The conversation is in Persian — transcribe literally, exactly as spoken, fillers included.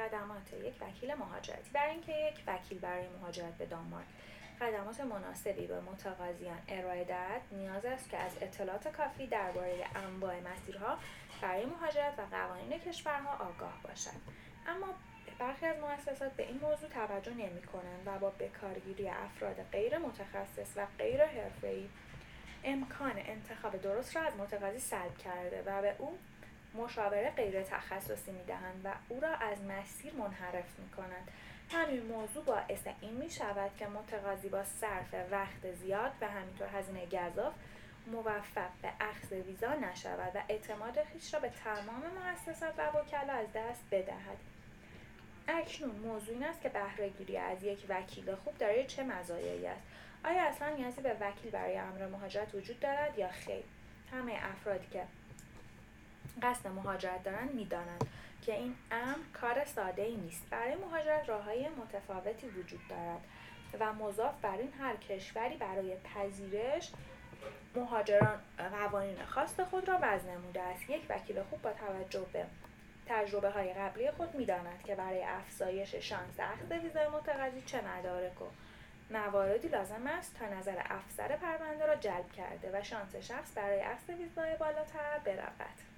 خدمات یک وکیل مهاجرتی. برای اینکه یک وکیل برای مهاجرت به دانمارک خدمات مناسبی به متقاضیان ارائه دهد، نیاز است که از اطلاعات کافی درباره انواع مسیرها برای مهاجرت و قوانین کشورها آگاه باشد. اما برخی از مؤسسات به این موضوع توجه نمی‌کنند و با بکارگیری افراد غیر متخصص و غیر حرفه‌ای امکان انتخاب درست را از متقاضی سلب کرده و به او مشاوره غیر تخصصی می‌دهند و او را از مسیر منحرف می‌کنند. همین موضوع باعث این می‌شود که متقاضی با صرف وقت زیاد و همینطور هزینه گزاف موفق به اخذ ویزا نشود و اعتماد خویش را به تمام مؤسسات و وکلا از دست بدهد. اکنون موضوع این است که بهره‌گیری از یک وکیل خوب دارای چه مزایایی است؟ آیا اصلا نیازی به وکیل برای امر مهاجرت وجود دارد یا خیر؟ همه افرادی که قصد مهاجرت دارند می‌دانند که این امر کار ساده‌ای نیست. برای مهاجرت راه‌های متفاوتی وجود دارد و مضاف بر این هر کشوری برای پذیرش مهاجران قوانین خاص خود را وضع نموده است. یک وکیل خوب با توجه به تجربه‌های قبلی خود می‌داند که برای افزایش شانس اخذ ویزای متقاضی چه مدارک و مواردی لازم است تا نظر افسر پرونده را جلب کرده و شانس شخص برای اخذ ویزای بالاتر برود.